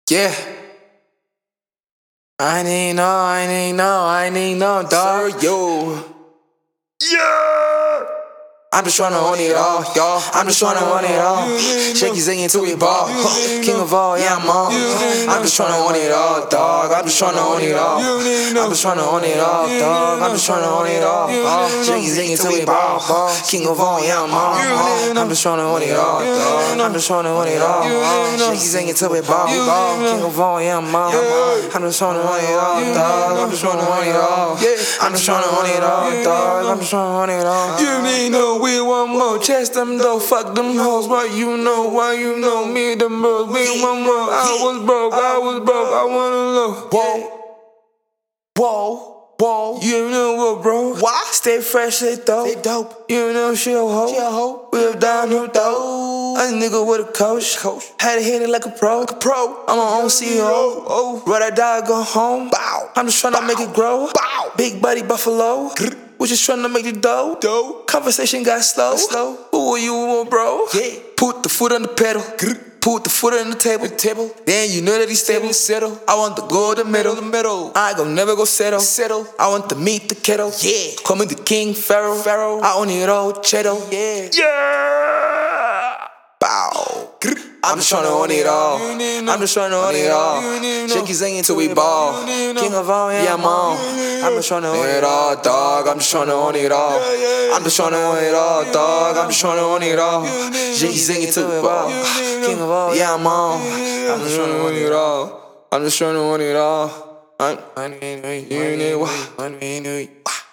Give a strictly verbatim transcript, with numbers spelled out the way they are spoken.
Yeah. I need no, I need no, I need no, dog. Yo. Yeah. I'm just tryna own it all, y'all. I'm just tryna own it all. Shaky zinging till we ball. King of all, yeah, I'm on. I'm just tryna own it all, dog. I'm just tryna own it all. I'm just tryna own it all, dog. I'm just tryna own it all. Shaky zinging till we ball. King of all, yeah, I'm on. I'm just tryna own it all, dog. I'm just tryna own it all. Shaky zinging till we ball. King of all, yeah, I'm on. I'm just tryna own it all, dog. I'm just tryna own it all. I'm just tryna own it all, dog. I'm just tryna own it all. You need no we want more, chest them though, fuck them hoes. Why you know, why you know me, them bros, we want more. I was broke, I was broke, I wanna know. Whoa, whoa, whoa. You know what, bro? Why? Stay fresh, stay dope. Stay dope. You know she a hoe. She a hoe. We live down her though. A nigga with a coach. Coach. Had to hit it like a pro. Like a pro. I'm my own C E O. Oh. Ride or die, go home. Bow. I'm just tryna make it grow. Bow. Big buddy Buffalo. We just tryna make the dough. Dough. Conversation got slow. slow. Who are you want, bro? Yeah. Put the foot on the pedal. Put the foot on the table. The table. Then you know that he's stable. Settle. I want to go the middle. The middle. I gon' never go settle. Settle. I want to meet the kettle. Yeah. Call me the King Pharaoh. Pharaoh. I own it all, Cheddar. Yeah. Yeah. Bow. I'm just tryna own it all. I'm just tryna own it all. Shaky zinging till we ball. King of all, yeah, I'm on. I'm just tryna own it all, dog. I'm just tryna own it all. I'm just tryna own it all, dog. I'm just tryna own it all. Shaky zinging till we ball. King of all, yeah, I'm on. I'm just tryna own it all. I'm just tryna own it all. I'm, I need, you need, what? I need,